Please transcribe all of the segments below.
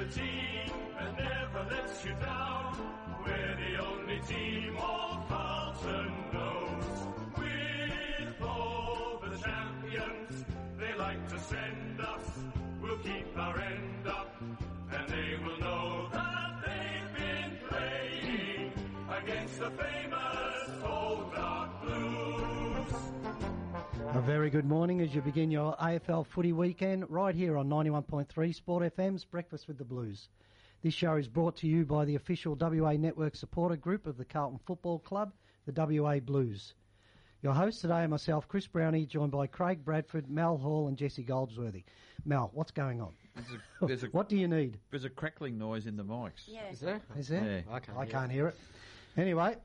the team that never lets you down. We're the only team all Carlton knows. With all the champions they like to send us, we'll keep our end up, and they will know that they've been playing against the famous Old Dark Blues. A very good morning as you begin your AFL footy weekend right here on 91.3 Sport FM's Breakfast with the Blues. This show is brought to you by the official WA Network supporter group of the Carlton Football Club, the WA Blues. Your hosts today are myself, Chris Brownie, joined by Craig Bradford, Mel Hall and Jesse Goldsworthy. Mel, what's going on? What do you need? There's a crackling noise in the mics. Yeah. Is there? Yeah. I can't hear it. Anyway,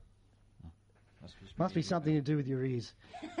must be something to do with your ears.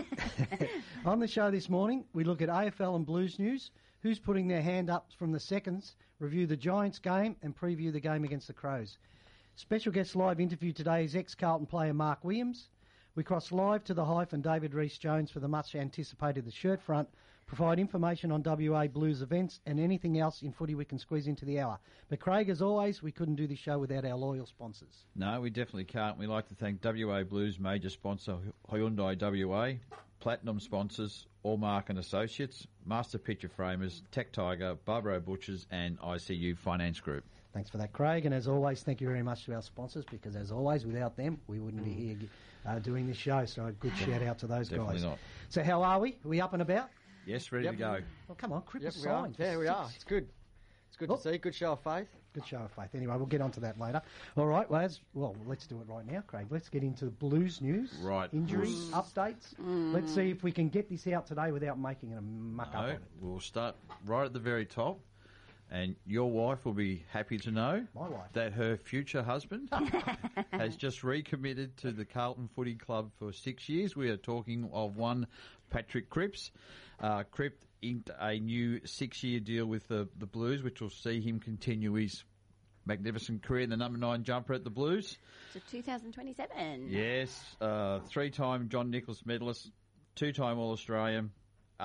On the show this morning, we look at AFL and Blues news, who's putting their hand up from the seconds, review the Giants game and preview the game against the Crows. Special guest live interview today is ex-Carlton player Mark Williams. We cross live to the Hive and David Rees-Jones for the much-anticipated The Shirt Front, provide information on WA Blues events and anything else in footy we can squeeze into the hour. But Craig, as always, we couldn't do this show without our loyal sponsors. No, we definitely can't. We'd like to thank WA Blues major sponsor Hyundai WA, Platinum sponsors Allmark and Associates, Master Picture Framers, Tech Tiger, Barbaro Butchers and ICU Finance Group. Thanks for that, Craig. And as always, thank you very much to our sponsors because, as always, without them, we wouldn't be here doing this show. So a good shout-out to those Definitely guys. Not. So how are we? Are we up and about? Yes, ready to go. Well, come on, Cripper we are. signs. Yeah, we are. It's good. It's good to see. Good show of faith. Good show of faith. Anyway, we'll get onto that later. All right, let's do it right now, Craig. Let's get into Blues news. Right. Injuries, updates. Let's see if we can get this out today without making a muck up on it. We'll start right at the very top. And your wife will be happy to know that her future husband has just recommitted to the Carlton Footy Club for 6 years. We are talking of one Patrick Cripps. Cripps inked a new 6-year deal with the Blues, which will see him continue his magnificent career in the number 9 jumper at the Blues. To 2027. Yes, 3-time John Nicholas medalist, 2-time All-Australian,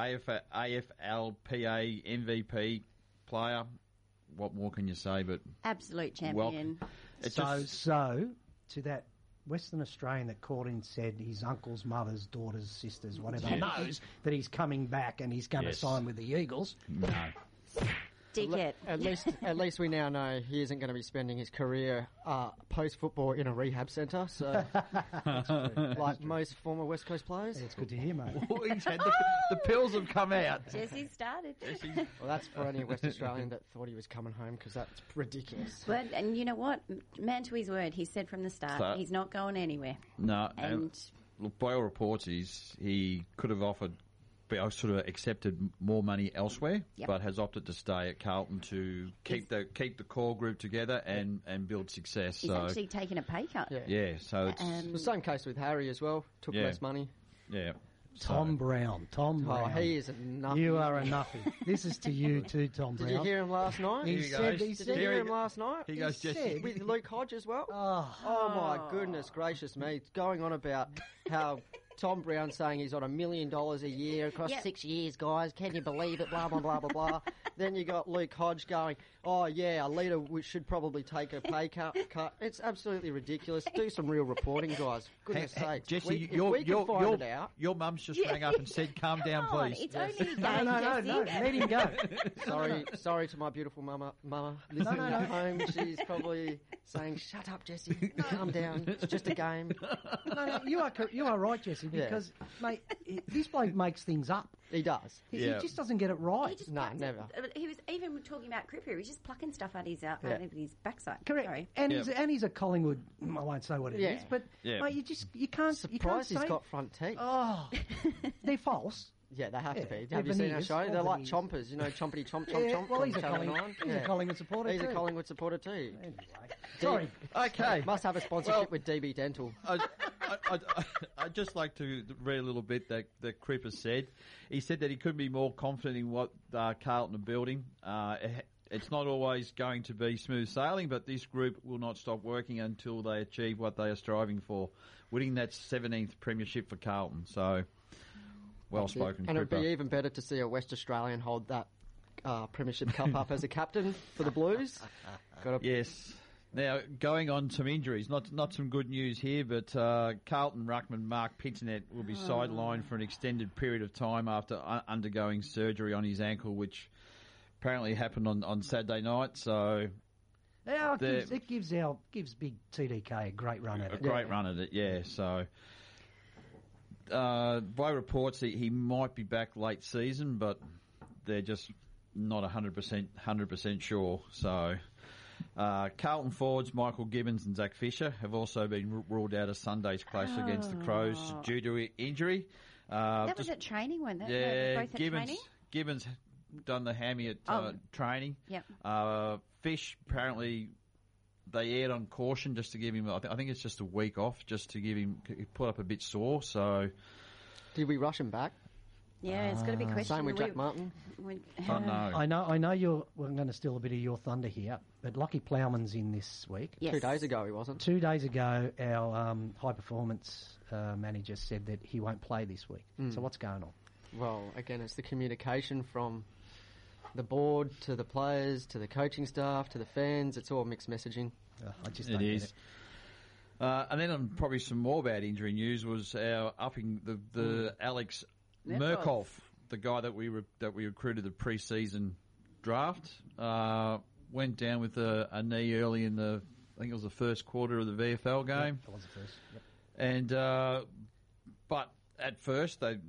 AFLPA MVP player. What more can you say? But absolute champion. So to that Western Australian that called in and said his uncle's mother's daughter's sister's whatever knows that he's coming back and he's going to sign with the Eagles. No. Dickhead. At least we now know he isn't going to be spending his career post-football in a rehab centre. So, like most former West Coast players. Yeah, it's good to hear, mate. He's had the pills have come out. Jesse started. Well, that's for any West Australian that thought he was coming home because that's ridiculous. But and you know what? Man to his word, he said from the start he's not going anywhere. No, and look, by all reports, he could have offered. But sort of accepted more money elsewhere, but has opted to stay at Carlton to keep the core group together and build success. He's actually taken a pay cut. Yeah, so it's the same case with Harry as well. Took less money. Yeah. Tom Brown. Oh, he is a nuffy. You are a nuffy. This is to you too, Tom Brown. Did you hear him last night? Did you hear him last night? He goes, Jesse. With Luke Hodge as well? Oh my goodness gracious me. Going on about how Tom Brown saying he's on $1 million a year across 6 years, guys. Can you believe it? Blah, blah, blah, blah, blah. Then you got Luke Hodge going, oh, yeah, a leader should probably take a pay cut. It's absolutely ridiculous. Do some real reporting, guys. Goodness sakes. Jesse, your mum's just rang up and said, calm down, please. It's only a game, No, let him go. Sorry to my beautiful mama listening at home. She's probably saying, shut up, Jesse. Calm down. It's just a game. No, you are right, Jesse, because, mate, this bloke makes things up. He does. He just doesn't get it right. No, never. He was even talking about Cripper. He was just plucking stuff out of his backside. Correct. Sorry. And he's a Collingwood. I won't say what it is, but mate, you can't. Surprised he's got front teeth. Oh, they're false. Yeah, they have to be. Have you seen our show? They're like chompers, chompity chomp chomp chomp. Well, he's a Collingwood supporter. He's a Collingwood supporter too. Anyway, sorry. Okay, must have a sponsorship with DB Dental. I'd just like to read a little bit that Cripper said. He said that he couldn't be more confident in what Carlton are building. It's not always going to be smooth sailing, but this group will not stop working until they achieve what they are striving for, winning that 17th premiership for Carlton. So, well spoken, and Cripper. it'd be even better to see a West Australian hold that Premiership Cup up as a captain for the Blues. Yes. Now, going on some injuries, not some good news here, but Carlton ruckman Mark Pitternet will be sidelined for an extended period of time after undergoing surgery on his ankle, which apparently happened on Saturday night. So it gives big TDK a great run at it. Run at it, yeah. So by reports, he might be back late season, but they're just not 100% sure. So Carlton forwards Michael Gibbons and Zach Fisher have also been ruled out of Sunday's clash against the Crows due to injury. That was at training, wasn't it? Yeah, both at training? Gibbons done the hammy at training. Yep. Fish, apparently, they aired on caution just to give him, I think it's just a week off, just to give him, he put up a bit sore, so... Did we rush him back? Yeah, it's got to be questioned. Same with Jack Martin. I know we're going to steal a bit of your thunder here, but Lockie Plowman's in this week. Yes. 2 days ago he wasn't. 2 days ago, our high-performance manager said that he won't play this week. So what's going on? Well, again, it's the communication from the board to the players to the coaching staff to the fans. It's all mixed messaging. I just don't get it. And then on probably some more bad injury news was our upping the Alex Murkoff, the guy that we recruited the pre-season draft, went down with a knee early in I think it was the first quarter of the VFL game. That was the first. Yep. And but at first they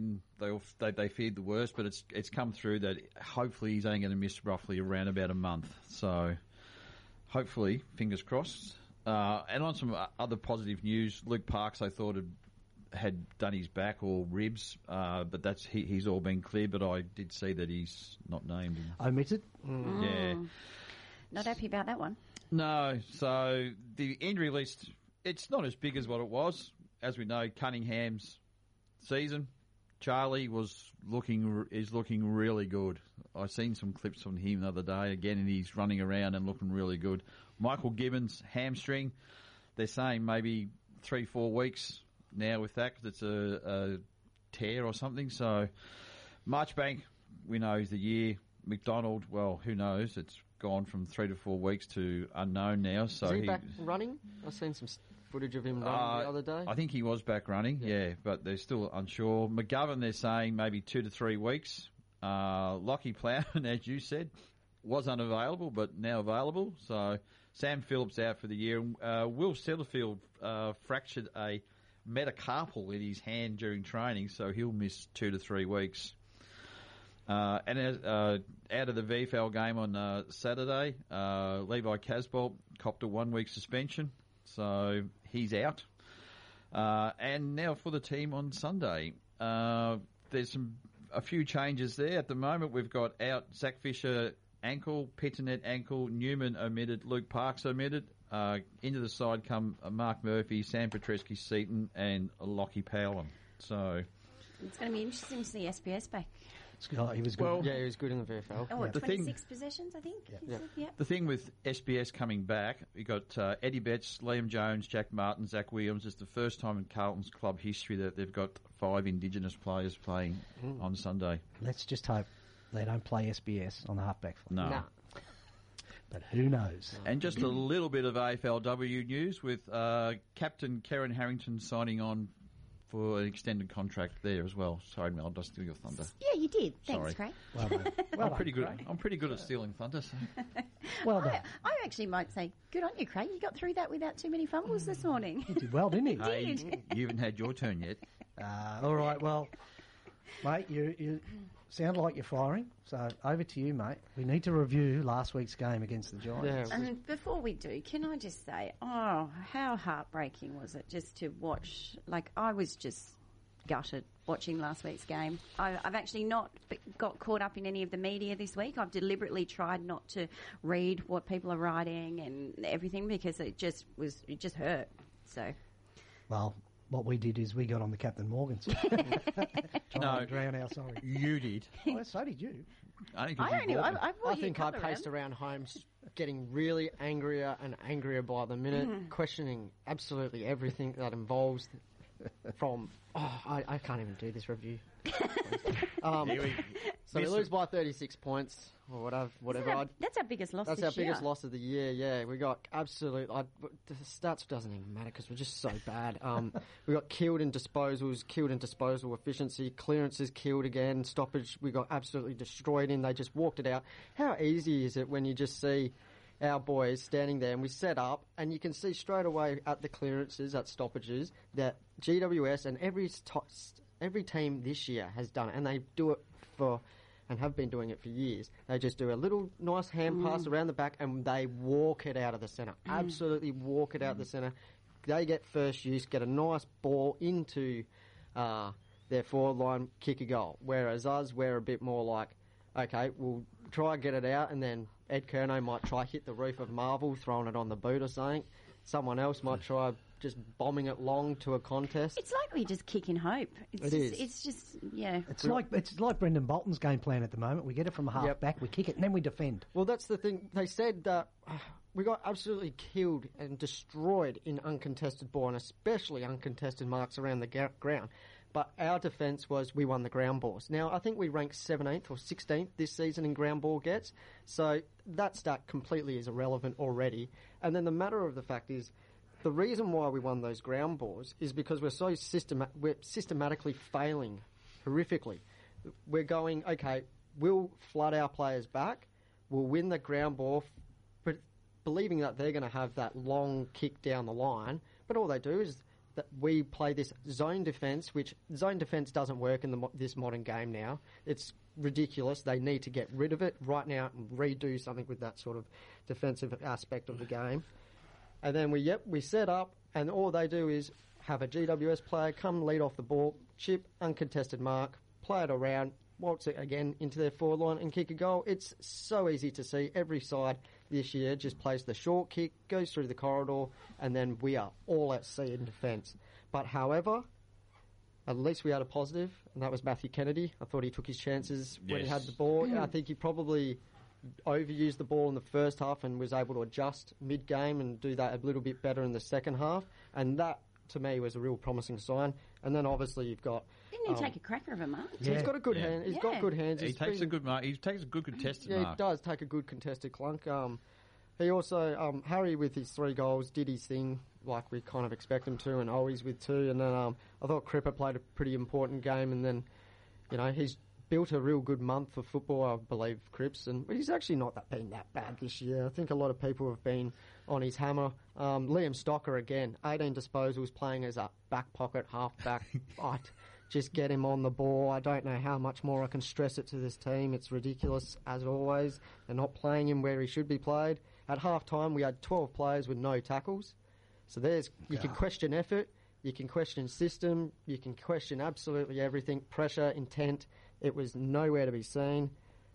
feared the worst, but it's come through that hopefully he's only going to miss roughly around about a month. So hopefully, fingers crossed. And on some other positive news, Luke Parks I thought had done his back or ribs, but he's all been cleared. But I did see that he's not named. Omitted? Yeah. Not happy about that one. No, so the injury list, it's not as big as what it was. As we know, Cunningham's season, Charlie is looking really good. I've seen some clips from him the other day again, and he's running around and looking really good. Michael Gibbons, hamstring, they're saying maybe 3-4 weeks now with that because it's a tear or something. So Marchbank, we know is the year. McDonald, well, who knows? It's gone from 3 to 4 weeks to unknown now. So is he back running? I've seen some footage of him running the other day. I think he was back running, yeah, but they're still unsure. McGovern, they're saying maybe 2 to 3 weeks. Lockie Plowman, as you said, was unavailable, but now available. So Sam Phillips out for the year. Will Setterfield fractured a metacarpal in his hand during training, so he'll miss 2 to 3 weeks. And out of the VFL game on Saturday, Levi Casbolt copped a 1 week suspension, so he's out. And now for the team on Sunday, there's a few changes there. At the moment, we've got out Zach Fisher ankle, Pitternet ankle, Newman omitted, Luke Parks omitted. Into the side come Mark Murphy, Sam Petreski-Seaton, and Lockie Powell. So it's going to be interesting to see SPS back. He was good. Well, yeah, he was good in the VFL. Oh, what, 26 possessions, I think? Yeah. The thing with SPS coming back, we got Eddie Betts, Liam Jones, Jack Martin, Zach Williams. It's the first time in Carlton's club history that they've got 5 Indigenous players playing on Sunday. Let's just hope they don't play SBS on the halfback flank. No. But who knows? And just a little bit of AFLW news with Captain Karen Harrington signing on for an extended contract there as well. Sorry, Mel, I'll steal your thunder. Yeah, you did. Thanks, Sorry. Craig. Well done. I'm pretty good. I'm pretty good at stealing thunder. So. Well done. I actually might say, good on you, Craig. You got through that without too many fumbles this morning. He did well, didn't he? Hey, you haven't had your turn yet. All right, well, mate, you sound like you're firing, so over to you, mate. We need to review last week's game against the Giants. Yeah. And before we do, can I just say, how heartbreaking was it just to watch? Like, I was just gutted watching last week's game. I've actually not got caught up in any of the media this week. I've deliberately tried not to read what people are writing and everything because it just hurt. So, well, what we did is we got on the Captain Morgan side. No, drown our sorry. You did. Oh, so did you. I think I paced around home getting really angrier and angrier by the minute, questioning absolutely everything that involves I can't even do this review. So we lose by 36 points or whatever. That's our biggest loss That's this our year. biggest loss of the year, yeah. We got the stats doesn't even matter because we're just so bad. We got killed in disposals, killed in disposal efficiency, clearances killed again, stoppage we got absolutely destroyed in. They just walked it out. How easy is it when you just see our boys standing there and we set up and you can see straight away at the clearances, at stoppages, that GWS and every team this year has done it, and they do it and have been doing it for years. They just do a little nice hand pass around the back and they walk it out of the centre. Absolutely walk it out of the centre. They get first use, get a nice ball into their forward line, kick a goal. Whereas us, we're a bit more like, okay, we'll try and get it out, and then Ed Kerno might try hit the roof of Marvel, throwing it on the boot or something. Someone else might try just bombing it long to a contest. It's like we just kick in hope. It's just, yeah. It's like Brendan Bolton's game plan at the moment. We get it from a half back, we kick it, and then we defend. Well, that's the thing. They said that we got absolutely killed and destroyed in uncontested ball, and especially uncontested marks around the ground. But our defence was we won the ground balls. Now, I think we ranked 17th or 16th this season in ground ball gets. So that stat completely is irrelevant already. And then the matter of the fact is, the reason why we won those ground balls is because we're so we're systematically failing horrifically. We're going, okay, we'll flood our players back, we'll win the ground ball, but believing that they're going to have that long kick down the line. But all they do is that we play this zone defence, which zone defence doesn't work in this modern game now. It's ridiculous. They need to get rid of it right now and redo something with that sort of defensive aspect of the game. And then we set up, and all they do is have a GWS player come lead off the ball, chip, uncontested mark, play it around, waltz it again into their forward line and kick a goal. It's so easy to see. Every side this year just plays the short kick, goes through the corridor, and then we are all at sea in defence. But however, at least we had a positive, and that was Matthew Kennedy. I thought he took his chances when he had the ball. I think he probably overused the ball in the first half and was able to adjust mid-game and do that a little bit better in the second half. And that, to me, was a real promising sign. And then obviously you've got... Didn't he take a cracker of a mark? Yeah. He's got a good hand. He's got good hands. He takes a good mark. He takes a good contested mark. Yeah, he does take a good contested clunk. He also, Harry with his 3 goals did his thing like we kind of expect him to, and Owies with 2. And then I thought Cripper played a pretty important game, and then, you know, he's built a real good month of football, I believe, Cripps, and he's actually not been that bad this year. I think a lot of people have been on his hammer. Liam Stocker again, 18 disposals, playing as a back pocket, half back. Just get him on the ball. I don't know how much more I can stress it to this team. It's ridiculous, as always. They're not playing him where he should be played. At half-time, we had 12 players with no tackles. So you can question effort, you can question system, you can question absolutely everything, pressure, intent. It was nowhere to be seen.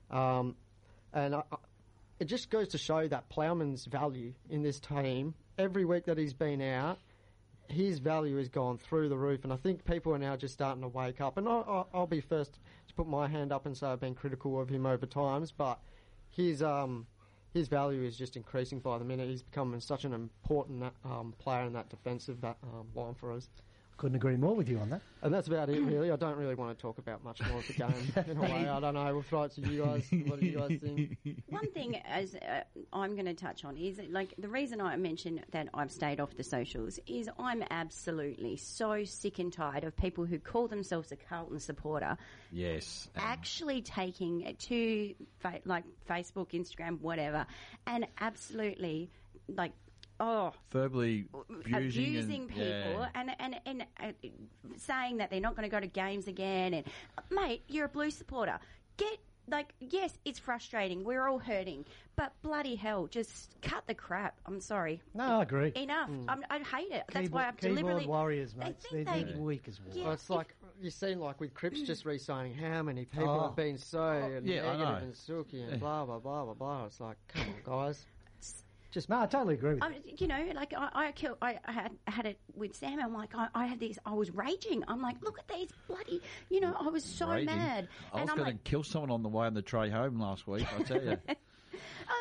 It just goes to show that Plowman's value in this team, every week that he's been out, his value has gone through the roof, and I think people are now just starting to wake up. And I'll be first to put my hand up and say I've been critical of him over times, but his value is just increasing by the minute. He's becoming such an important player in that defensive line for us. Couldn't agree more with you on that. And that's about it, really. I don't really want to talk about much more of the game. In a way, I don't know. We'll throw it to you guys. What do you guys think? One thing as I'm going to touch on is, like, the reason I mentioned that I've stayed off the socials is I'm absolutely so sick and tired of people who call themselves a Carlton supporter. Yes. Actually taking it to, like, Facebook, Instagram, whatever, and absolutely, like, verbally abusing people and saying that they're not going to go to games again. And mate, you're a Blues supporter. Yes, it's frustrating. We're all hurting, but bloody hell, just cut the crap. I'm sorry. No, I agree. Enough. I hate it. That's why I've deliberately. Keyboard warriors, mate. They're weak as well. Yeah, Well, it's like you seen, like with Cripps just re-signing. How many people have been so negative and silky and blah blah blah blah blah. It's like, come on, guys. No, I totally agree with you. You know, like I had it with Sam. I'm like, I had this. I was raging. I'm like, look at these bloody. You know, I was so mad. I was going to kill someone on the way on the tray home last week. I tell you.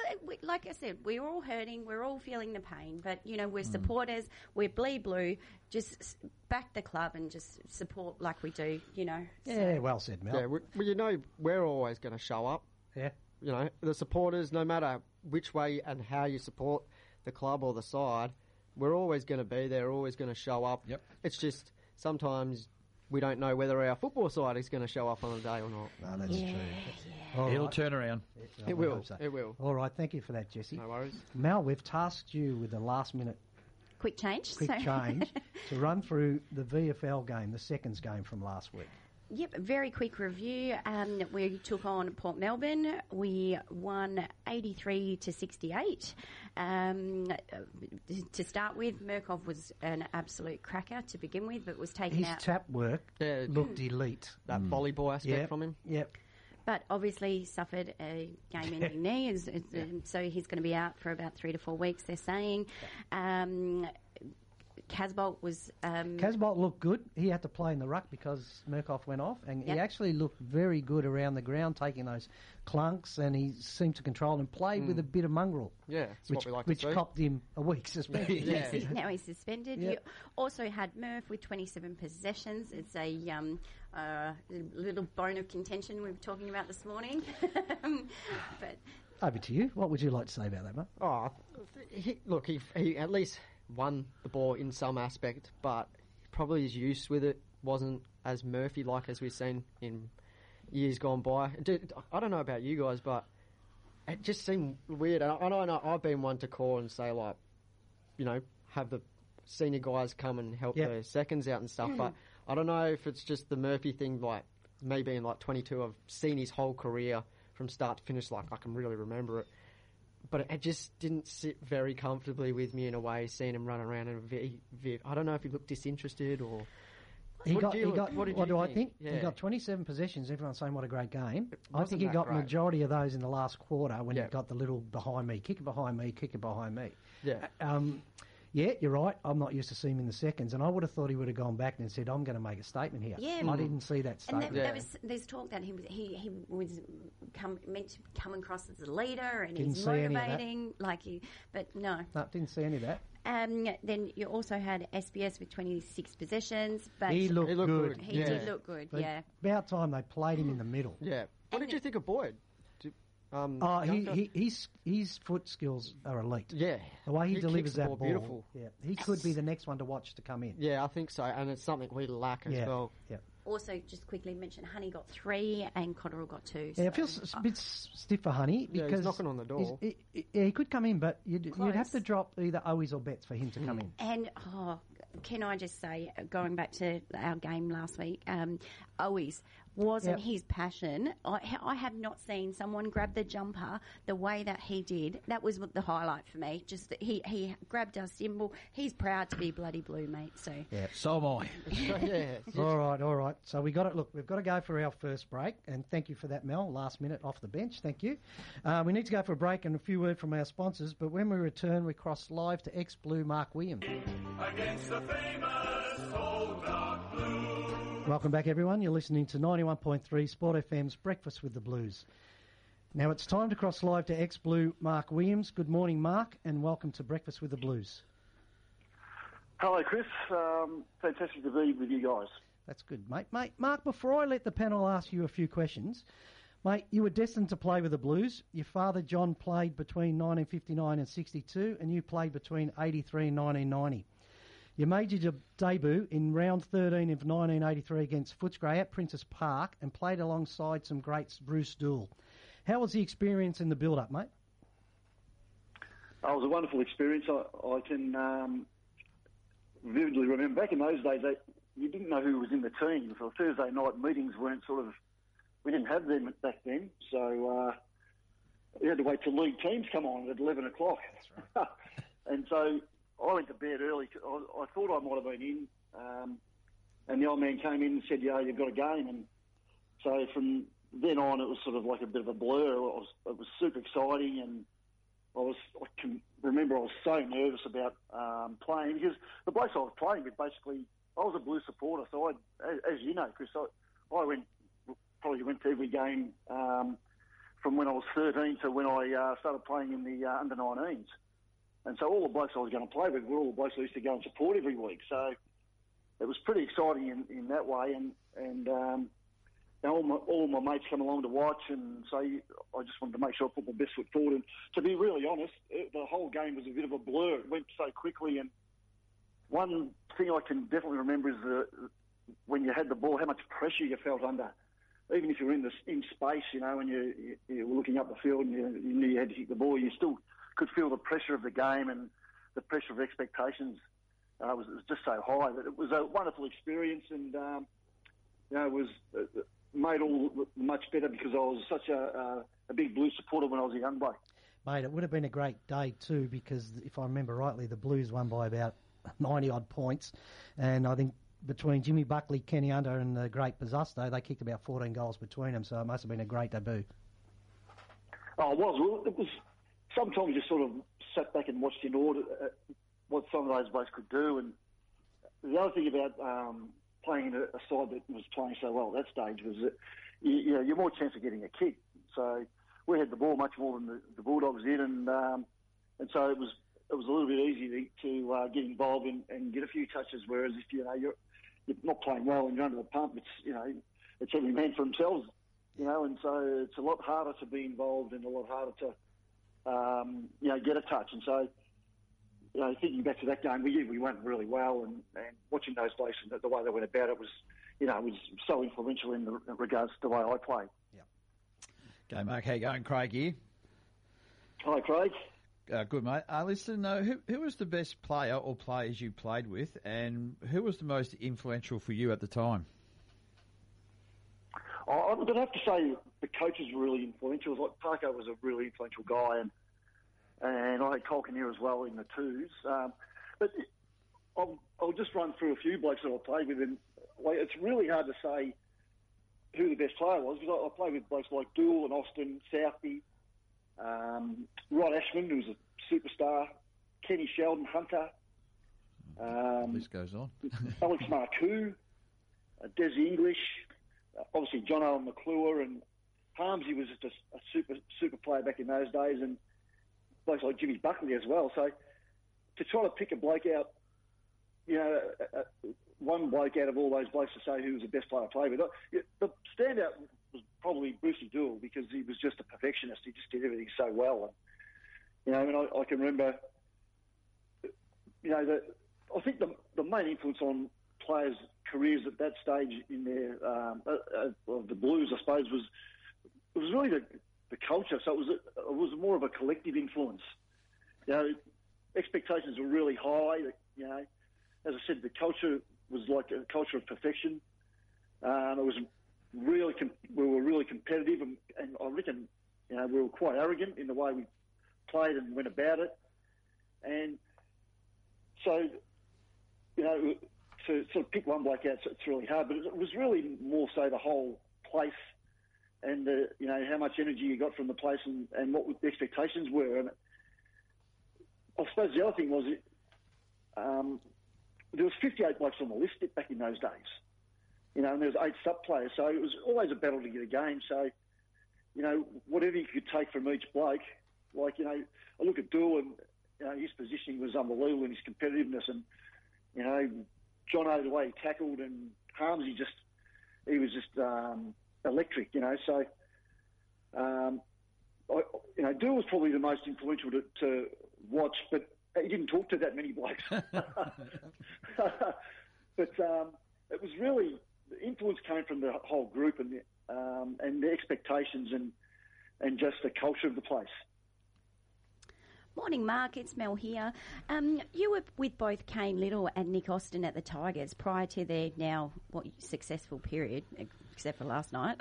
like I said, we're all hurting. We're all feeling the pain. But, we're supporters. We're Bleed Blue. Just back the club and just support like we do, Yeah, well said, Mel. Yeah, we're always going to show up. Yeah. The supporters, no matter which way and how you support the club or the side, we're always going to be there, always going to show up. Yep. It's just sometimes we don't know whether our football side is going to show up on a day or not. No, that's true. Yeah. All It'll right. turn around. It will. It will. All right, thank you for that, Jesse. No worries. Mel, we've tasked you with a last-minute Quick change. quick change to run through the VFL game, the seconds game from last week. Yep, very quick review. We took on Port Melbourne. We won 83-68. To start with, Murkoff was an absolute cracker to begin with, but was taken His out. tap work looked elite. That volleyball aspect from him. Yep. But obviously suffered a game-ending knee, so he's going to be out for about 3 to 4 weeks, they're saying. Casbolt was... Casbolt looked good. He had to play in the ruck because Murkoff went off, and he actually looked very good around the ground, taking those clunks, and he seemed to control and play with a bit of mongrel. Yeah, that's what we like to see. Which copped him a week suspension. Yeah. Now he's suspended. Yep. You also had Murph with 27 possessions. It's a little bone of contention we were talking about this morning. But Over to you. What would you like to say about that, mate? Oh, he at least won the ball in some aspect, but probably his use with it wasn't as Murphy-like as we've seen in years gone by. I don't know about you guys, but it just seemed weird. And I know I've been one to call and say, like, have the senior guys come and help the seconds out and stuff, but I don't know if it's just the Murphy thing, like me being like 22, I've seen his whole career from start to finish, like I can really remember it. But it just didn't sit very comfortably with me in a way, seeing him run around in a I don't know if he looked disinterested or... What do I think? Yeah. He got 27 possessions. Everyone's saying what a great game. I Wasn't think he that got great. majority of those in the last quarter when he got the little behind me, kick it behind me, kick it behind me. Yeah. Yeah, you're right. I'm not used to seeing him in the seconds, and I would have thought he would have gone back and said, "I'm going to make a statement here." Yeah. I didn't see that And statement. there's talk that he was meant to come across as a leader and Didn't he's see any of that. motivating, but no. No, didn't see any of that. Then you also had SBS with 26 possessions, but He looked good. He did look good. But Yeah. About time they played him in the middle. Yeah. What did you think of Boyd? His foot skills are elite. Yeah. The way he He delivers kicks the that ball ball, beautiful. yeah, he could be the next one to watch to come in. Yeah, I think so, and it's something we lack as Yeah, well. yeah. Also, just quickly mention, Honey got 3 and Cotterill got 2. Yeah, it feels a bit stiff for Honey Yeah, because he's knocking on the door. He could come in, but you'd have Close. to drop either Owies or Betts for him to come in. And can I just say, going back to our game last week, Owies wasn't his passion. I have not seen someone grab the jumper the way that he did. That was the highlight for me. Just that he grabbed our symbol. He's proud to be bloody blue, mate. So So am I. Yeah. All right. So we've got to go for our first break, and thank you for that, Mel. Last minute off the bench, thank you. We need to go for a break and a few words from our sponsors. But when we return, we cross live to ex-Blue Mark Williams. Against the famous old dark blue. Welcome back, everyone. You're listening to 91.3 Sport FM's Breakfast with the Blues. Now it's time to cross live to ex-Blue Mark Williams. Good morning, Mark, and welcome to Breakfast with the Blues. Hello, Chris. Fantastic to be with you guys. That's good, mate. Mark, before I let the panel ask you a few questions, mate, you were destined to play with the Blues. Your father, John, played between 1959 and 62, and you played between 83 and 1990. You made your debut in round 13 of 1983 against Footscray at Princess Park and played alongside some greats, Bruce Dool. How was the experience in the build-up, mate? It was a wonderful experience. I can vividly remember back in those days, you didn't know who was in the team. So Thursday night meetings weren't we didn't have them back then. So you had to wait till league teams come on at 11 o'clock. That's right. And so I went to bed early. I thought I might have been in. And the old man came in and said, yeah, you've got a game. And so from then on, it was sort of like a bit of a blur. It was super exciting, and I can remember I was so nervous about playing because the blokes I was playing with, basically, I was a Blue supporter. So as you know, Chris, I probably went to every game from when I was 13 to when I started playing in the under-19s. And so all the blokes I was going to play with were all the blokes I used to go and support every week. So it was pretty exciting in that way. And all my mates come along to watch, and so I just wanted to make sure I put my best foot forward. And to be really honest, the whole game was a bit of a blur. It went so quickly, and one thing I can definitely remember is when you had the ball, how much pressure you felt under. Even if you're in space, when you were looking up the field and you knew you had to hit the ball, you still could feel the pressure of the game and the pressure of expectations. Was just so high that it was a wonderful experience, and it was made all much better because I was such a big Blues supporter when I was a young bloke. Mate, it would have been a great day too, because if I remember rightly, the Blues won by about 90-odd points, and I think between Jimmy Buckley, Kenny Hunter and the great Pizzusto, they kicked about 14 goals between them, so it must have been a great debut. Oh, it was. Well, it was. Sometimes you sort of sat back and watched in order what some of those blokes could do, and the other thing about playing in a side that was playing so well at that stage was that you're more chance of getting a kick. So we had the ball much more than the Bulldogs did, and so it was a little bit easy to get involved and get a few touches. Whereas if you're not playing well and you're under the pump, it's every man for themselves, and so it's a lot harder to be involved and a lot harder to get a touch. And so thinking back to that game, we went really well, and watching those blokes and the way they went about it was, it was so influential in regards to the way I played. Yeah. Okay, Mark, how you going? Craig here. Hi, Craig. Good, mate. Listen, who was the best player or players you played with, and who was the most influential for you at the time? I'm going to have to say the coaches were really influential. Like Parko was a really influential guy, and I had Cole Kinnear as well in the twos. But I'll just run through a few blokes that I played with, and it's really hard to say who the best player was, because I played with blokes like Doull and Austin, Southey, Rod Ashman, who was a superstar, Kenny Sheldon, Hunter. The list goes on. Alex Marcoux, Desi English, obviously John Owen McClure, and Harmsy was just a super player back in those days, and blokes like Jimmy Buckley as well. So to try to pick a bloke out, one bloke out of all those blokes to say who was the best player I played with, the standout was probably Brucey Doull, because he was just a perfectionist. He just did everything so well. And, I can remember, I think the main influence on players' careers at that stage in their of the Blues, I suppose, was really the culture. So it was more of a collective influence. Expectations were really high. As I said, the culture was like a culture of perfection. It was really we were really competitive, and I reckon we were quite arrogant in the way we played and went about it. And so to sort of pick one bloke out, it's really hard. But it was really more so the whole place, and how much energy you got from the place, and what the expectations were. And I suppose the other thing was there was 58 blokes on the list back in those days, and there was 8 sub players, so it was always a battle to get a game. So whatever you could take from each bloke, like I look at Doull, and his positioning was unbelievable, and his competitiveness, and John O, the way he tackled, and Harmsy he was just electric, So Doull was probably the most influential to watch, but he didn't talk to that many blokes. But it was really, the influence came from the whole group, and the expectations and just the culture of the place. Morning, Mark. It's Mel here. You were with both Kane Little and Nick Austin at the Tigers prior to their now successful period, except for last night.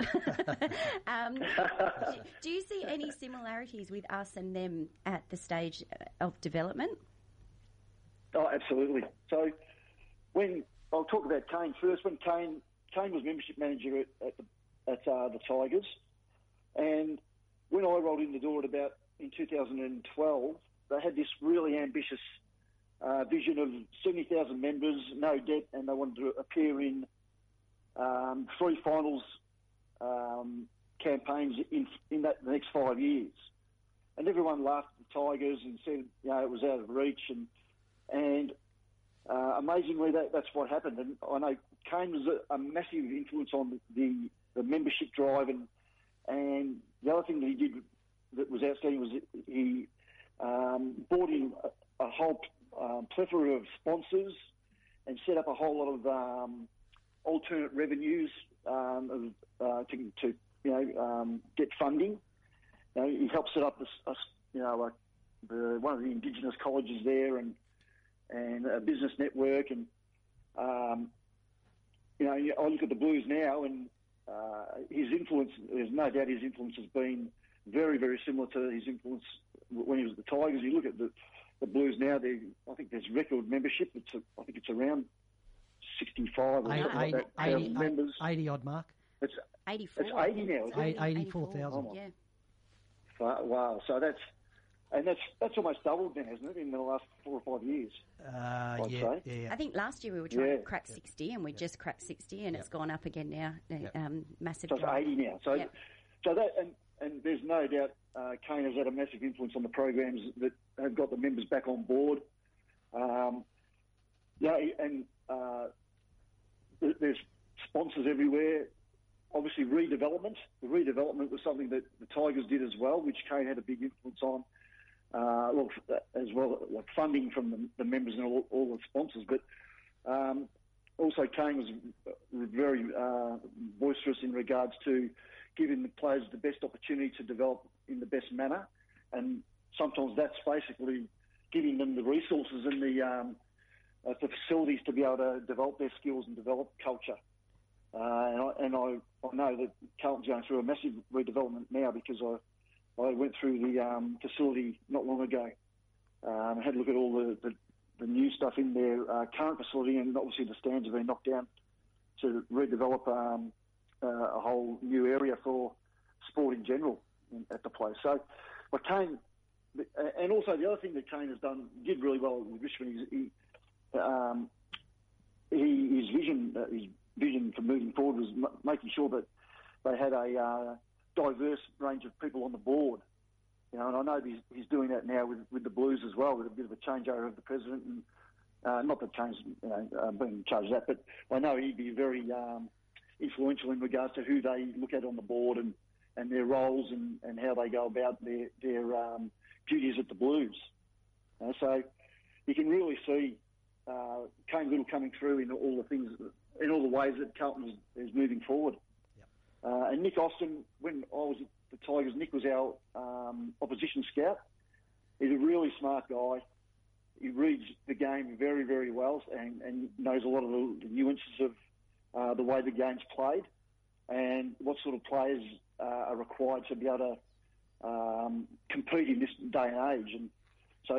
Do you see any similarities with us and them at the stage of development? Oh, absolutely. So I'll talk about Kane first. When Kane was membership manager at the Tigers, and when I rolled in the door in 2012, they had this really ambitious vision of 70,000 members, no debt, and they wanted to appear in 3 finals campaigns in the next 5 years. And everyone laughed at the Tigers and said, it was out of reach. And amazingly, that's what happened. And I know Kane was a massive influence on the membership drive. And the other thing that he did that was outstanding was he brought in a whole plethora of sponsors and set up a whole lot of alternate revenues to get funding. He helped set up one of the Indigenous colleges there and a business network. And I look at the Blues now, and his influence, there's no doubt his influence has been very, very similar to his influence when he was at the Tigers. You look at the Blues now, I think there's record membership. I think it's around 65 or something like that. 80, members. 80 odd, Mark. It's 84. It's 80 now, isn't it? 84,000. Yeah. Wow. So that's almost doubled then, hasn't it, in the last 4 or 5 years? Yeah. I think last year we were trying to crack 60, and we just cracked 60, and it's gone up again now. Massive. So it's drive. 80 now. So that and there's no doubt Kane has had a massive influence on the programs that have got the members back on board. There's sponsors everywhere. Obviously, redevelopment. The redevelopment was something that the Tigers did as well, which Kane had a big influence on. As well, like funding from the members and all the sponsors. But also, Kane was very boisterous in regards to giving the players the best opportunity to develop in the best manner. And sometimes that's basically giving them the resources and the facilities to be able to develop their skills and develop culture. And I know that Carlton's going through a massive redevelopment now because I went through the facility not long ago. Had a look at all the new stuff in their current facility, and obviously the stands have been knocked down to redevelop a whole new area for sport in general at the place. So, but Kane, and also the other thing that Kane did really well with Richmond is his vision for moving forward was making sure that they had a diverse range of people on the board. And I know he's doing that now with the Blues as well, with a bit of a changeover of the president. And not that Kane's being in charge of that, but I know he'd be very influential in regards to who they look at on the board and their roles and how they go about their duties at the Blues. So you can really see Kane Little coming through in all the things, in all the ways that Carlton is moving forward. Yep. And Nick Austin, when I was at the Tigers, Nick was our opposition scout. He's a really smart guy. He reads the game very, very well and knows a lot of the nuances of the way the game's played and what sort of players are required to be able to compete in this day and age. And so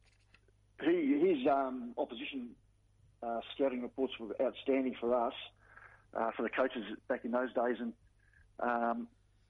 his opposition scouting reports were outstanding for us, for the coaches back in those days. And,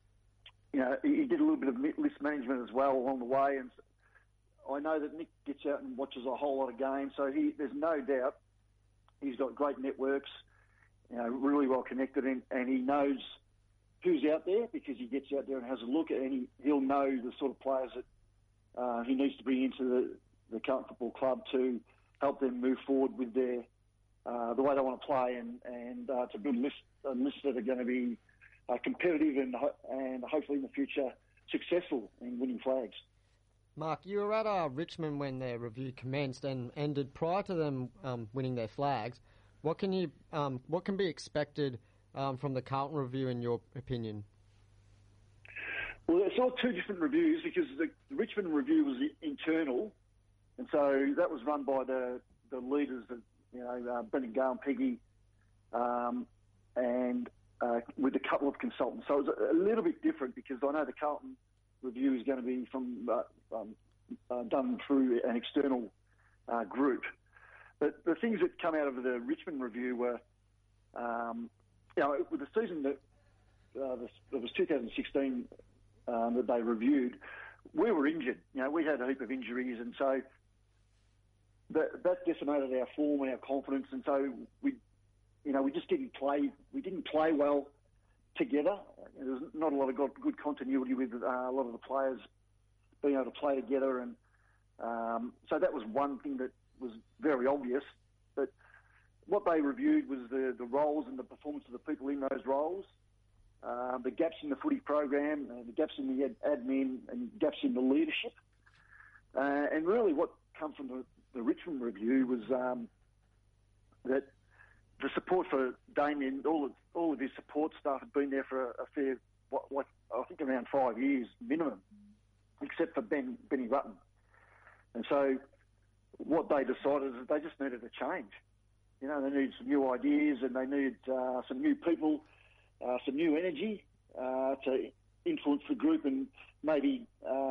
he did a little bit of list management as well along the way. And I know that Nick gets out and watches a whole lot of games, so there's no doubt he's got great networks, really well connected, and he knows who's out there because he gets out there and has a look, and he'll know the sort of players that he needs to bring into the Carlton Football Club to help them move forward with their the way they want to play and to build lists that are going to be competitive and hopefully in the future successful in winning flags. Mark, you were at Richmond when their review commenced and ended prior to them winning their flags. What can be expected from the Carlton review, in your opinion? Well, it's all two different reviews because the Richmond review was internal, and so that was run by the leaders, Brendan Gale and Peggy, and with a couple of consultants. So it was a little bit different because I know the Carlton review is going to be done through an external group. But the things that come out of the Richmond review were, with the season that it was 2016 that they reviewed, we were injured. We had a heap of injuries, and so that decimated our form and our confidence, and so we just didn't play. We didn't play well together. There's not a lot of good continuity with a lot of the players being able to play together, and so that was one thing that was very obvious. But what they reviewed was the roles and the performance of the people in those roles, the gaps in the footy program, the gaps in the admin, and gaps in the leadership. And really what come from the Richmond review was that the support for Damien, all of his support staff had been there for a fair, I think around 5 years minimum, except for Benny Rutten. And so what they decided is that they just needed a change. You know, they needed some new ideas, and they needed some new people, some new energy to influence the group and maybe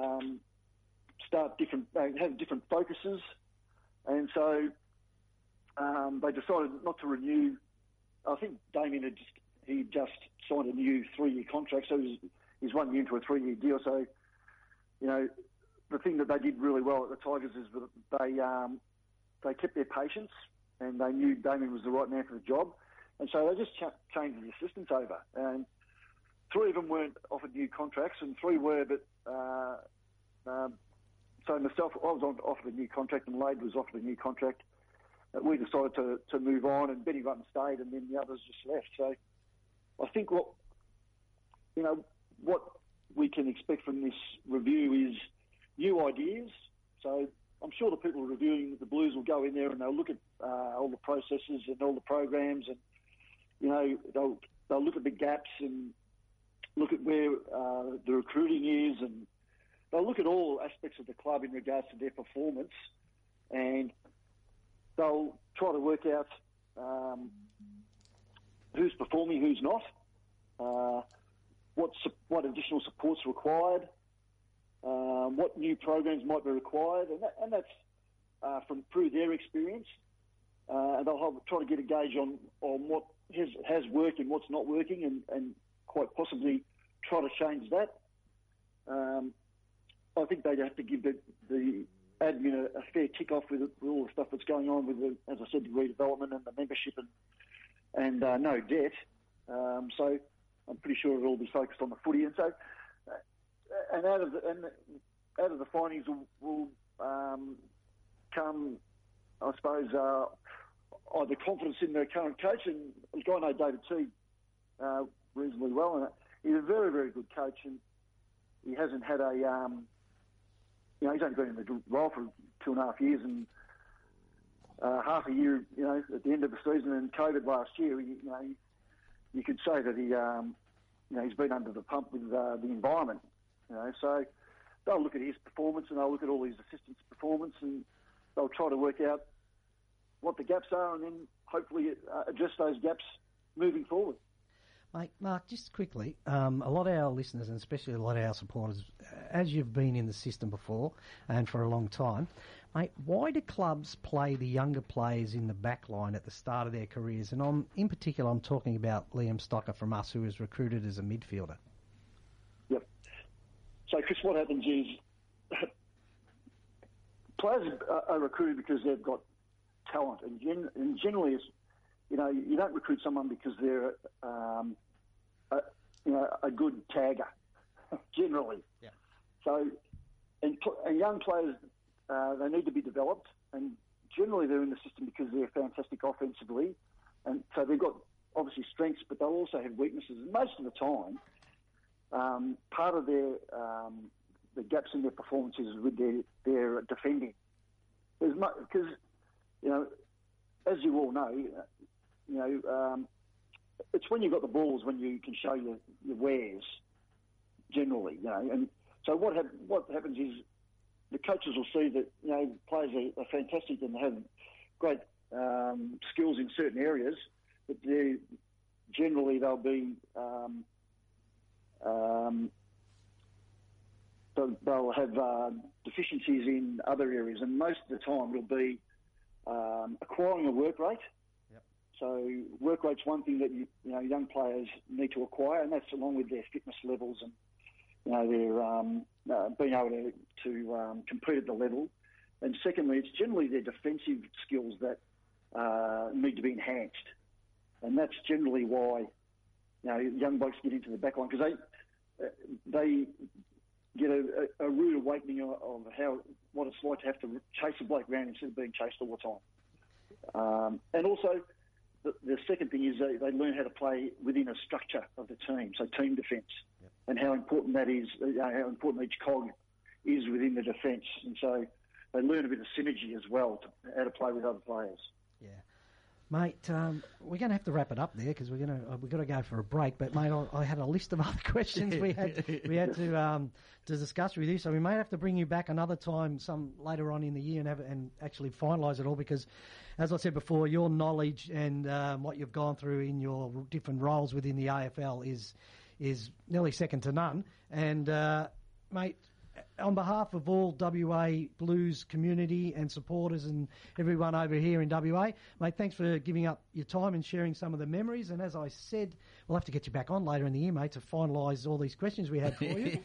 have different focuses. And so they decided not to renew. I think Damien had just signed a new 3-year contract, so he's 1 year into a 3-year deal. So, you know, the thing that they did really well at the Tigers is that they kept their patience, and they knew Damien was the right man for the job. And so they just changed the assistants over. And 3 of them weren't offered new contracts, and 3 were, but so myself, I was offered a new contract, and Lade was offered a new contract. We decided to move on, and Benny Rutten stayed, and then the others just left. So I think what we can expect from this review is new ideas. So I'm sure the people reviewing the Blues will go in there and they'll look at all the processes and all the programs, and you know they'll look at the gaps and look at where the recruiting is, and they'll look at all aspects of the club in regards to their performance, and they'll try to work out who's performing, who's not, what additional support's required, what new programs might be required, and that's through their experience. And they'll try to get a gauge on what has worked and what's not working, and quite possibly try to change that. I think they'd have to give the admin a fair tick off with all the stuff that's going on with, as I said, the redevelopment and the membership and no debt. So I'm pretty sure it'll all be focused on the footy. And so, and out of the findings will come, I suppose, either confidence in the current coach, and a guy I know David Teague reasonably well, and he's a very, very good coach, and he hasn't had he's only been in the role for 2.5 years, and half a year, at the end of the season and COVID last year, you could say that he's been under the pump with the environment, So they'll look at his performance, and they'll look at all his assistants' performance, and they'll try to work out what the gaps are, and then hopefully address those gaps moving forward. Mate, Mark, just quickly, a lot of our listeners, and especially a lot of our supporters, as you've been in the system before and for a long time, mate, why do clubs play the younger players in the back line at the start of their careers? And in particular, I'm talking about Liam Stocker from us, who was recruited as a midfielder. Yep. So, Chris, what happens is players are recruited because they've got talent, and generally it's, you don't recruit someone because they're a good tagger, generally. Yeah. So, and young players, they need to be developed, and generally they're in the system because they're fantastic offensively, and so they've got obviously strengths, but they'll also have weaknesses. And most of the time, part of the gaps in their performances is with their defending. Because as you all know, it's when you've got the balls when you can show your wares, generally, And so what happens is the coaches will see that, players are fantastic and have great skills in certain areas, but they'll be they'll have deficiencies in other areas, and most of the time it'll be acquiring a work rate. Yep. So work rate's one thing that young players need to acquire, and that's along with their fitness levels and their being able to compete at the level. And secondly, it's generally their defensive skills that need to be enhanced, and that's generally why young blokes get into the back line because they get a rude awakening of what it's like to have to chase a bloke around instead of being chased all the time. And also, the second thing is they learn how to play within a structure of the team, so team defence, and how important that is, how important each cog is within the defence. And so they learn a bit of synergy as well, how to play with other players. Yeah. Mate, we're going to have to wrap it up there because we've got to go for a break. But mate, I had a list of other questions we had to discuss with you. So we may have to bring you back another time, some later on in the year, and actually finalise it all. Because, as I said before, your knowledge and what you've gone through in your different roles within the AFL is nearly second to none. And mate, on behalf of all WA Blues community and supporters and everyone over here in WA, mate, thanks for giving up your time and sharing some of the memories. And as I said, we'll have to get you back on later in the year, mate, to finalise all these questions we had for you.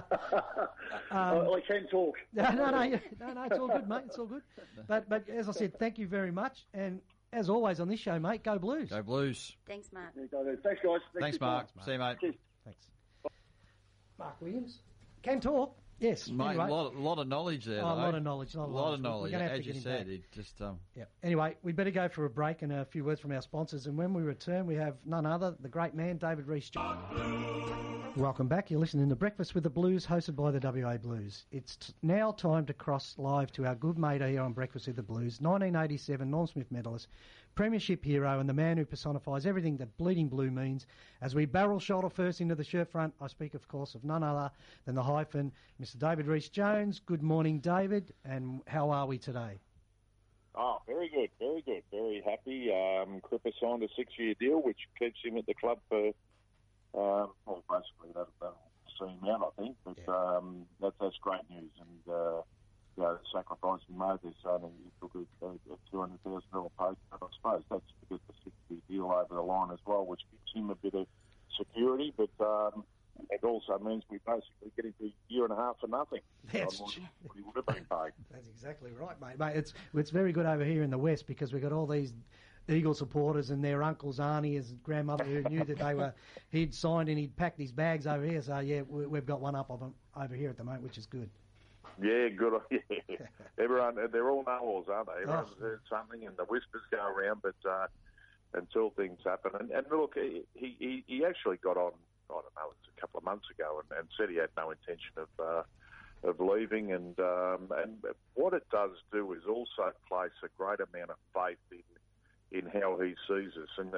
I can talk. No, it's all good, mate. It's all good. But as I said, thank you very much. And as always on this show, mate, go Blues. Go Blues. Thanks, Mark. Thanks, guys. Thanks, Mark. See you, mate. Cheers. Thanks. Mark Williams. Can talk. Yes, mate. Anyway. A lot of knowledge there. A lot of knowledge. A lot of knowledge. As you said, it just. Yeah. Anyway, we better go for a break and a few words from our sponsors. And when we return, we have none other, the great man, David Rees-Jones. Welcome back. You're listening to Breakfast with the Blues, hosted by the WA Blues. It's now time to cross live to our good mate here on Breakfast with the Blues, 1987 Norm Smith medalist, premiership hero, and the man who personifies everything that bleeding blue means. As we barrel shoulder first into the shirt front, I speak, of course, of none other than the hyphen, Mr. David Rees-Jones. Good morning, David, and how are we today? Oh, very good, very good. Very happy. Cripper signed a 6-year deal, which keeps him at the club for, basically that'll see him out, I think. But that's great news. And, the sacrifice he made this, he took a $200,000 pay cut. I suppose that's to get the 6-year deal over the line as well, which gives him a bit of security, but it also means we basically get into a year and a half for nothing. That's what he would have been paid. That's exactly right, mate. It's very good over here in the West because we've got all these Eagle supporters and their uncles, aunties, and grandmother who knew that he'd signed and he'd packed his bags over here. So, yeah, we've got one up of them over here at the moment, which is good. Yeah, good. Yeah. Everyone, they're all know-alls, aren't they? Everyone's heard something and the whispers go around, but until things happen. And look, he actually got on, I don't know, it was a couple of months ago and said he had no intention of leaving. And what it does do is also place a great amount of faith in how he sees us. And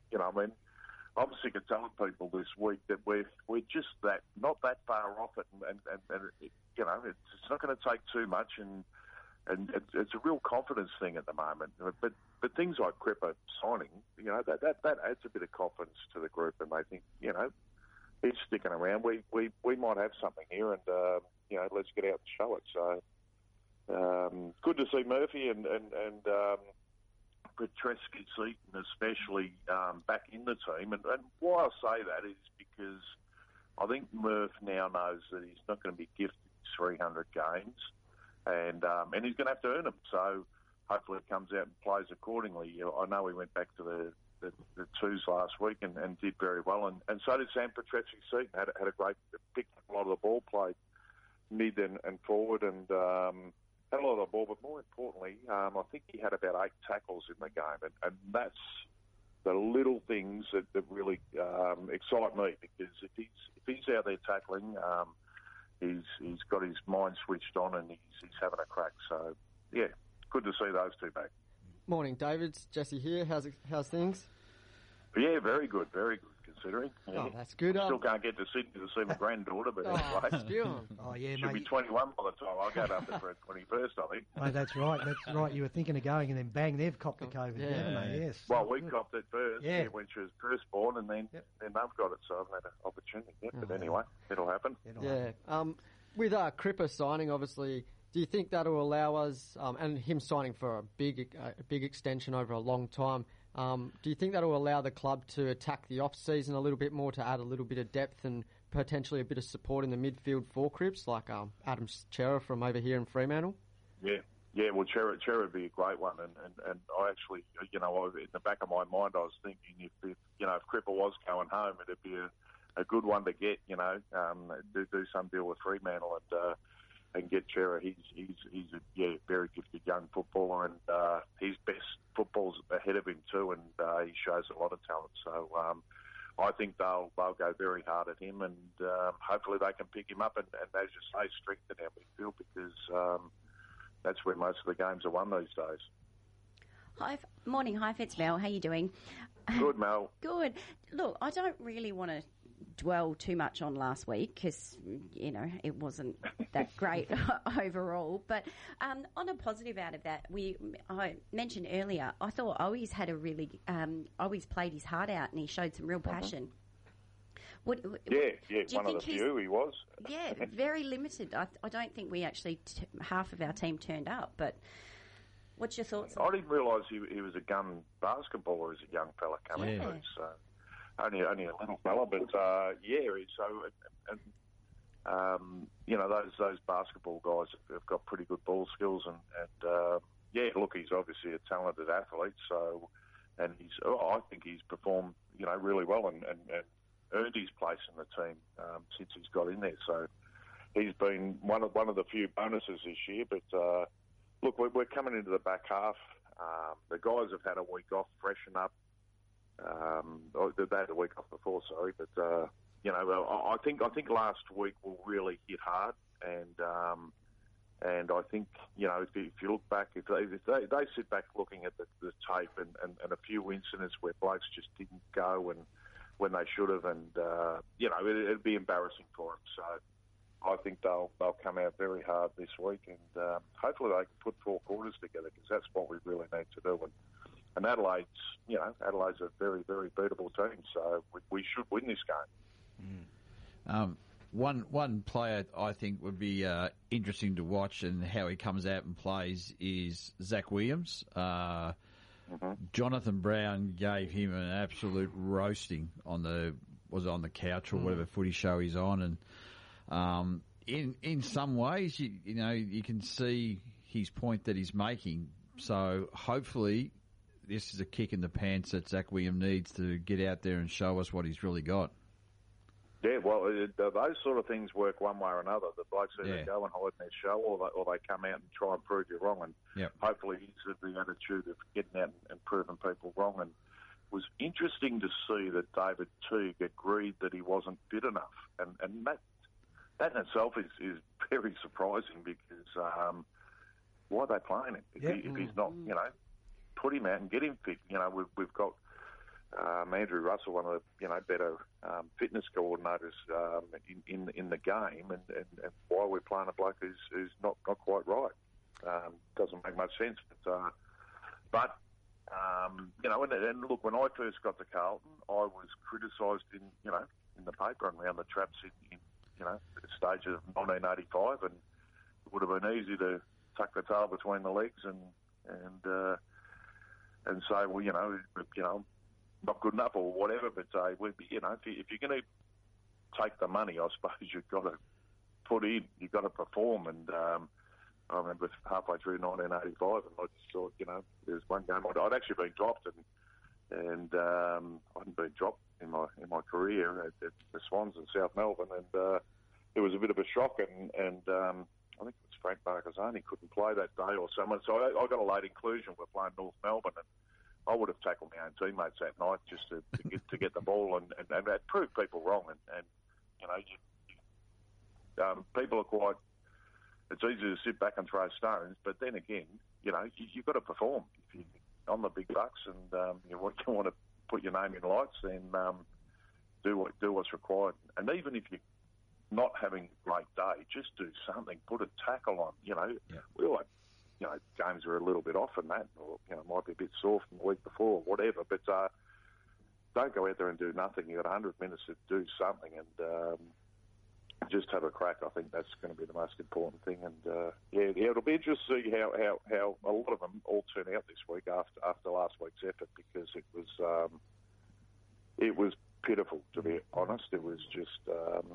I'm sick of telling people this week that we're just not that far off it, and it's not going to take too much, and it's a real confidence thing at the moment. But things like Cripper signing, that adds a bit of confidence to the group, and they think, he's sticking around. We might have something here, and let's get out and show it. So good to see Murphy and Petrevski-Seton especially back in the team. And why I say that is because I think Murph now knows that he's not going to be gifted 300 games, and he's going to have to earn them. So hopefully it comes out and plays accordingly. I know he went back to the twos last week and did very well, and so did Sam Petrevski-Seton. Had a great, picked up a lot of the ball, played mid and forward, and had a lot of the ball, but more importantly, I think he had about 8 tackles in the game, and that's the little things that really excite me, because if he's out there tackling, he's got his mind switched on and he's having a crack. So, yeah, good to see those two back. Morning, David. It's Jesse here. How's things? Yeah, very good, considering. Yeah. Oh, that's good. Still can't get to Sydney to see my granddaughter, but anyway. Oh, yeah, she'll be 21 by the time I go up there for her 21st, I think. Mate, that's right. You were thinking of going, and then bang, they've copped the COVID, haven't they? Yes. Well, we copped it first when she was first born, and then they've got it, so I haven't had an opportunity yet. But anyway, it'll happen. With Cripper signing, obviously, do you think that'll allow us, and him signing for a big extension over a long time, do you think that'll allow the club to attack the off-season a little bit more, to add a little bit of depth and potentially a bit of support in the midfield for Crips, like Adam Cerra from over here in Fremantle? Yeah, Yeah, well, Cherry would be a great one, and I actually, in the back of my mind, I was thinking if Cripper was going home, it'd be a good one to get, do some deal with Fremantle and get Cherry. He's a very gifted young footballer, and his best football's ahead of him too, and he shows a lot of talent. So I think they'll go very hard at him, and hopefully they can pick him up and as you say, strengthen our midfield because. That's where most of the games are won these days. Morning, it's Mel. How you doing? Good, Mel. Good. Look, I don't really want to dwell too much on last week because, it wasn't that great overall. But on a positive out of that, I mentioned earlier, I thought Owies had Owies played his heart out and he showed some real passion. One of the few he was. Yeah, very limited. I don't think we actually, half of our team turned up, but what's your thoughts on I didn't realise he was a gun basketballer as a young fella coming through, so only a little fella, but those basketball guys have got pretty good ball skills and look, he's obviously a talented athlete, so, and I think he's performed, really well and earned his place in the team since he's got in there. So he's been one of the few bonuses this year. But look, we're coming into the back half. The guys have had a week off, freshen up. They had a week off before, sorry. But I think last week will really hit hard, and I think if you look back, if they sit back looking at the tape and a few incidents where blokes just didn't go and when they should have, and it'd be embarrassing for them. So I think they'll come out very hard this week, and hopefully they can put 4 quarters together because that's what we really need to do. And Adelaide's a very, very beatable team, so we should win this game. One player I think would be interesting to watch and how he comes out and plays is Zach Williams. Jonathan Brown gave him an absolute roasting on the couch or whatever footy show he's on, and in some ways you can see his point that he's making. So hopefully this is a kick in the pants that Zach Williams needs to get out there and show us what he's really got. Yeah, well, those sort of things work one way or another. The blokes either go and hide in their shell or they come out and try and prove you wrong. And hopefully he's of the attitude of getting out and proving people wrong. And it was interesting to see that David Teague agreed that he wasn't fit enough. And that in itself is very surprising because why are they playing him? If he's not, put him out and get him fit. We've got... Andrew Russell, one of the better fitness coordinators in the game, and why we're playing a bloke who's not quite right doesn't make much sense. But and look, when I first got to Carlton, I was criticised in the paper and around the traps in the stage of 1985, and it would have been easy to tuck the tail between the legs and say, well, not good enough or whatever, but if you're going to take the money, I suppose you've got to put in, you've got to perform. And I remember halfway through 1985, and I just thought, there's one game I'd actually been dropped, and I hadn't been dropped in my career at the Swans in South Melbourne, and it was a bit of a shock. And I think it was Frank Marcazzoni couldn't play that day or someone, so I got a late inclusion. We're playing North Melbourne, and I would have tackled my own teammates that night just to get the ball and prove people wrong. And people are quite. It's easy to sit back and throw stones, but then again, you've got to perform. If you're on the big bucks and you want to put your name in lights, then do what's required. And even if you're not having a great day, just do something. Put a tackle on. We all. Games are a little bit off in that, or might be a bit sore from the week before, or whatever. But don't go out there and do nothing. You've got 100 minutes to do something, and just have a crack. I think that's going to be the most important thing. And it'll be interesting to see how a lot of them all turn out this week after last week's effort, because it was pitiful, to be honest. It was just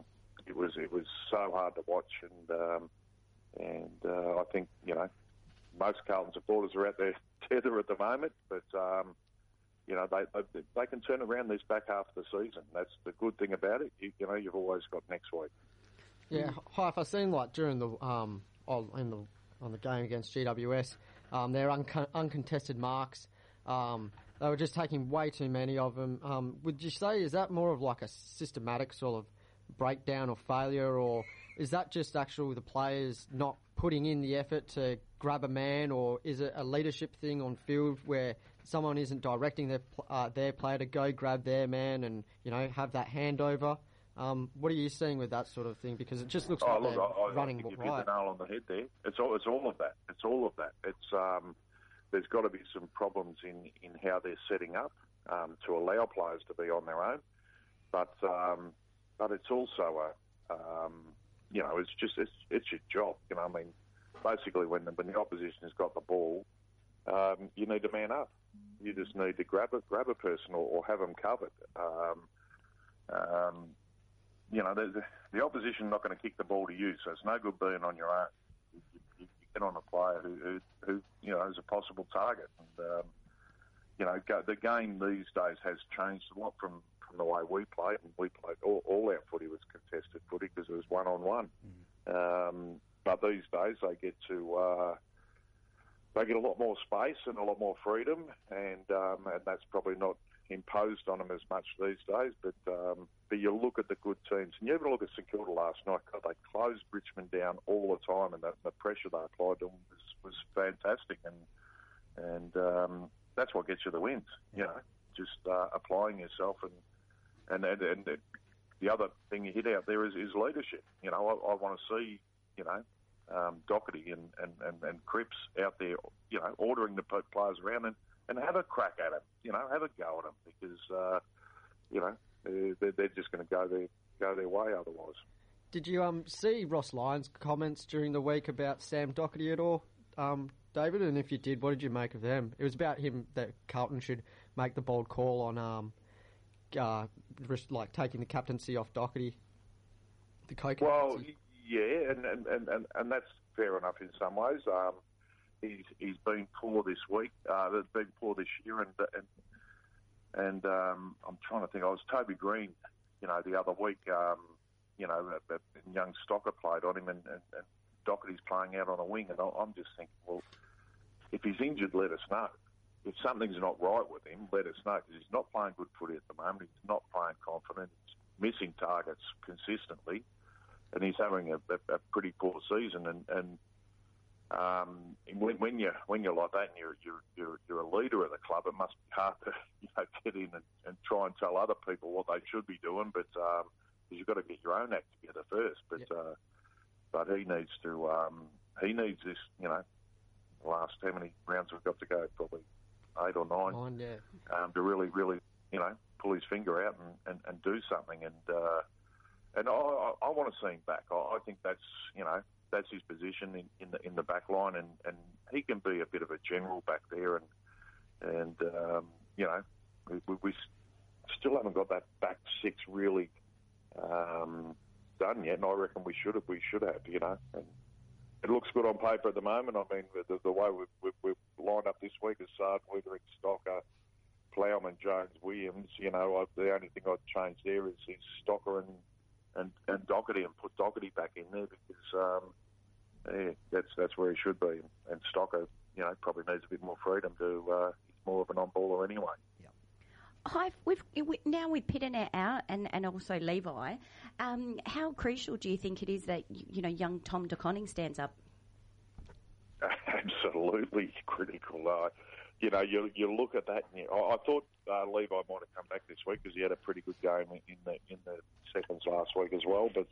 it was so hard to watch, and I think most Carlton supporters are at their tether at the moment, but you know, they can turn around this back half of the season. That's the good thing about it. You know, you've always got next week. Yeah, Hype, I've seen like during the on the game against GWS, their uncontested marks. They were just taking way too many of them. Would you say, is that more of like a systematic sort of breakdown or failure, or is that just actually the players not putting in the effort to grab a man, or is it a leadership thing on field where someone isn't directing their player to go grab their man and, you know, have that handover? What are you seeing with that sort of thing? Because it just looks like they're running I think right. you've hit the nail on the head there. It's all of that. It's all of that. It's there's got to be some problems in how they're setting up to allow players to be on their own, but it's also you know, it's your job. You know, I mean, basically when the opposition has got the ball, you need to man up. You just need to grab a person or have them covered. You know, the opposition not going to kick the ball to you, so it's no good being on your own. You get on a player who you know is a possible target. And you know, the game these days has changed a lot from the way we played. And we played all our footy was contested footy because it was 1-on-1. But these days they get to they get a lot more space and a lot more freedom, and that's probably not imposed on them as much these days. But you look at the good teams, and you even look at St Kilda last night. God, they closed Richmond down all the time, and the pressure they applied to them was fantastic. And that's what gets you the wins. You know, just applying yourself, and the other thing you hit out there is leadership. You know, I want to see, you know, Doherty and Cripps out there, you know, ordering the players around and have a crack at them, you know, have a go at them, because, you know, they're just going to go their way otherwise. Did you see Ross Lyon's comments during the week about Sam Doherty at all, David? And if you did, what did you make of them? It was about him that Carlton should make the bold call on, like taking the captaincy off Doherty. The co-captaincy. Well, yeah, and that's fair enough in some ways. He's been poor this week. They've been poor this year, and I'm trying to think. I was Toby Green, you know, the other week. You know, that young Stocker played on him, and Doherty's playing out on a wing, and I'm just thinking, well, if he's injured, let us know. If something's not right with him, let us know, because he's not playing good footy at the moment. He's not playing confident. He's missing targets consistently, and he's having a pretty poor season. And when you're like that and you're a leader of the club, it must be hard to, you know, get in and try and tell other people what they should be doing. But because you've got to get your own act together first. But yep. But he needs to he needs this. You know, the last how many rounds we've got to go? Probably 8 or 9. To really, you know, pull his finger out and do something. And I want to see him back. I think that's, you know, that's his position in the back line, and he can be a bit of a general back there, and you know, we still haven't got that back six really done yet, and I reckon we should have, you know. And it looks good on paper at the moment. I mean, the way we've lined up this week is Sard, Weatherick, Stocker, Plowman, Jones, Williams. You know, the only thing I'd change there is Stocker and Doherty, and put Doherty back in there, because that's where he should be. And Stocker, you know, probably needs a bit more freedom to. He's more of an on-baller anyway. Hi, now with Pittonet out and also Levi, how crucial do you think it is that, you know, young Tom De Koning stands up? Absolutely critical. You know, you look at that, and I thought Levi might have come back this week because he had a pretty good game in the seconds last week as well. But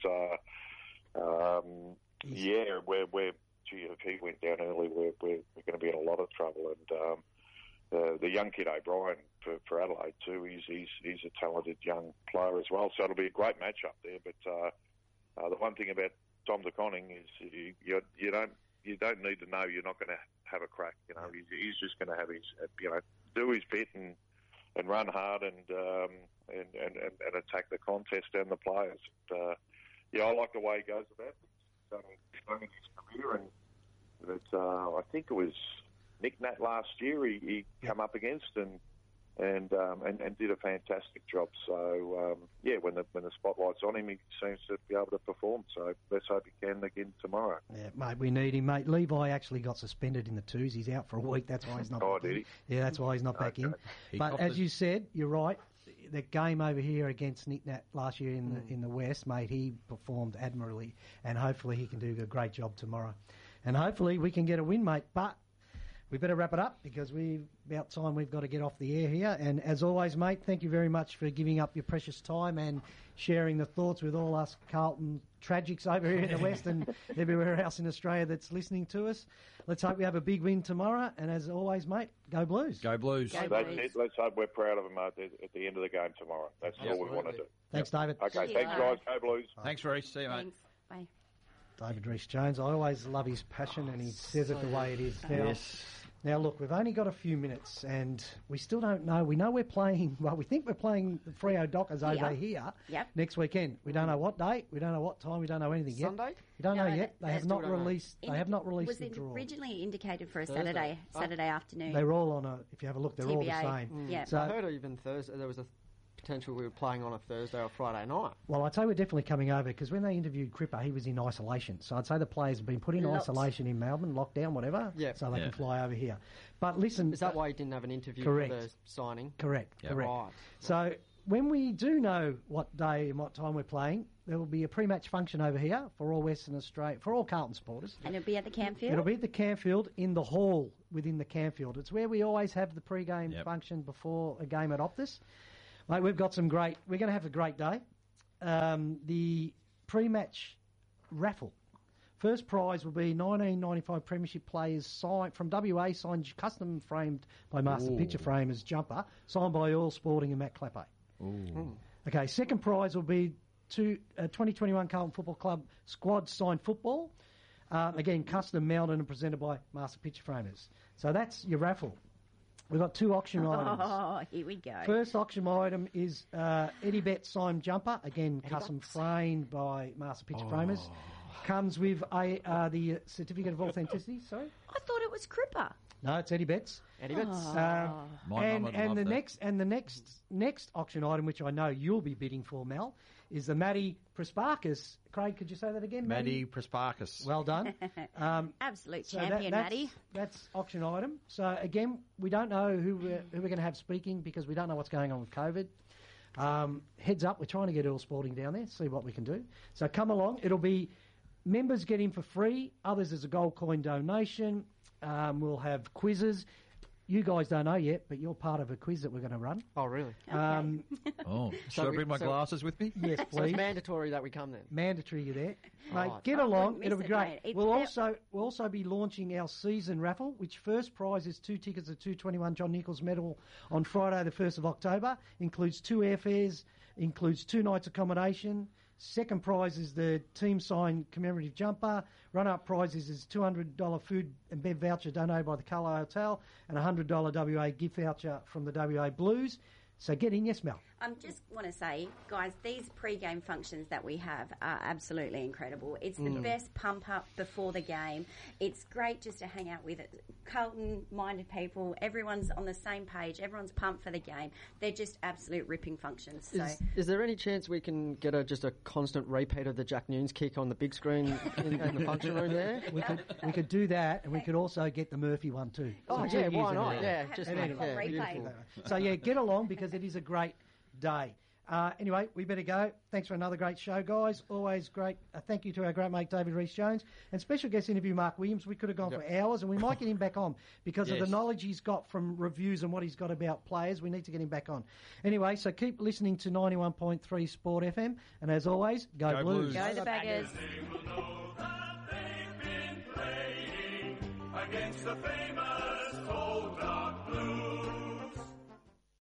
yeah, if he went down early, we're going to be in a lot of trouble. And the young kid O'Brien for Adelaide too, he's a talented young player as well. So it'll be a great match up there. But the one thing about Tom De Koning is you don't need to know you're not going to have a crack. You know, he's just going to have his, you know, do his bit and run hard and attack the contest and the players. Yeah, I like the way he goes about it. He's done in his career, and that I think it was Nick Nat last year he come up against and did a fantastic job. So when the spotlight's on him, he seems to be able to perform. So let's hope he can again tomorrow. Yeah, mate, we need him, mate. Levi actually got suspended in the twos. He's out for a week. That's why he's not. Did he? Yeah, that's why he's not back in. But as you said, you're right. The game over here against Nick Nat last year in the West, mate, he performed admirably, and hopefully he can do a great job tomorrow. And hopefully we can get a win, mate. But we better wrap it up because about time we've got to get off the air here. And as always, mate, thank you very much for giving up your precious time and sharing the thoughts with all us Carlton tragics over here in the West and everywhere else in Australia that's listening to us. Let's hope we have a big win tomorrow. And as always, mate, go Blues. Go Blues. Go That's Blues. it. Let's hope we're proud of them at the end of the game tomorrow. That's all we want to do. Thanks, David. Okay, See you, thanks, guys. Go Blues. Thanks, Reece. See you, mate. Thanks. Bye. David Rees-Jones. I always love his passion and he says it the way it is. Now, look, we've only got a few minutes and we still don't know. We know we're playing, well, we think we're playing the Freo Dockers over here next weekend. We don't know what date, we don't know what time, we don't know anything yet. Sunday? We don't know No, yet. They have not released Was the it draw. originally indicated for a Thursday. Saturday afternoon? They're all on if you have a look, they're all the TBA. same. Yeah. So, I heard even Thursday there was a potential we were playing on a Thursday or Friday night. well, I'd say we're definitely coming over because when they interviewed Cripper, he was in isolation. So I'd say the players have been put in Locked. isolation in Melbourne, lockdown, whatever, so they can fly over here. But listen... Is that why you didn't have an interview Correct. for the signing? Correct. Right. So when we do know what day and what time we're playing, there will be a pre-match function over here for all Western Australia, for all Carlton supporters. And it'll be at the Campfield? It'll be at the Campfield in the hall within the Campfield. It's where we always have the pre-game function before a game at Optus. Mate, we're going to have a great day. The pre-match raffle. First prize will be 1995 Premiership players from WA signed custom framed by Master Picture Framers jumper, signed by All Sporting and Matt Clappe. Okay, second prize will be 2021 Carlton Football Club squad signed football. Again, custom mounted and presented by Master Picture Framers. So that's your raffle. We've got two auction items. Oh, here we go. First auction item is Eddie Betts signed jumper, again custom framed by Master Picture Framers. Comes with the certificate of authenticity. Sorry, I thought it was Cripper. no, it's Eddie Betts. Eddie Betts. And the next auction item, which I know you'll be bidding for, Mel, is the Matty Prasparkas. Craig, could you say that again? Matty Prasparkas. Well done. Absolute So champion, Matty. That's auction item. So again, we don't know who we're going to have speaking because we don't know what's going on with COVID. Heads up, we're trying to get All Sporting down there, see what we can do. So come along. It'll be members get in for free. Others as a gold coin donation. We'll have quizzes. You guys don't know yet, but you're part of a quiz that we're going to run. Oh, really? Should I bring my glasses with me? Yes, So please. it's mandatory that we come then? Mandatory you're there. Mate, Right. get I along. wouldn't It'll be miss it, great. mate. It's We'll also be launching our season raffle, which first prize is 2 tickets to 221 John Nichols Medal on Friday the 1st of October. Includes 2 airfares, includes 2 nights accommodation. Second prize is the team signed commemorative jumper. Run-up prizes is $200 food and bev voucher donated by the Carlisle Hotel and a $100 WA gift voucher from the WA Blues. So get in, yes, Mel. I just want to say, guys, these pre-game functions that we have are absolutely incredible. It's the best pump-up before the game. It's great just to hang out with Carlton-minded people. Everyone's on the same page. Everyone's pumped for the game. They're just absolute ripping functions. So. Is there any chance we can get just a constant repeat of the Jack Nunes kick on the big screen in the function room there? We could do that, and we could also get the Murphy one too. Oh, So yeah, 2 why years in a not? row. Yeah, just Anyway. yeah, Replay. beautiful. So yeah, get along because it is a great day. Anyway, we better go. Thanks for another great show, guys. Always great. Thank you to our great mate David Rees-Jones and special guest interview Mark Williams. We could have gone for hours, and we might get him back on because of the knowledge he's got from reviews and what he's got about players. We need to get him back on. Anyway, so keep listening to 91.3 Sport FM, and as always, go Blues. Go the Baggers. They will know that they've been playing against the famous Old Dark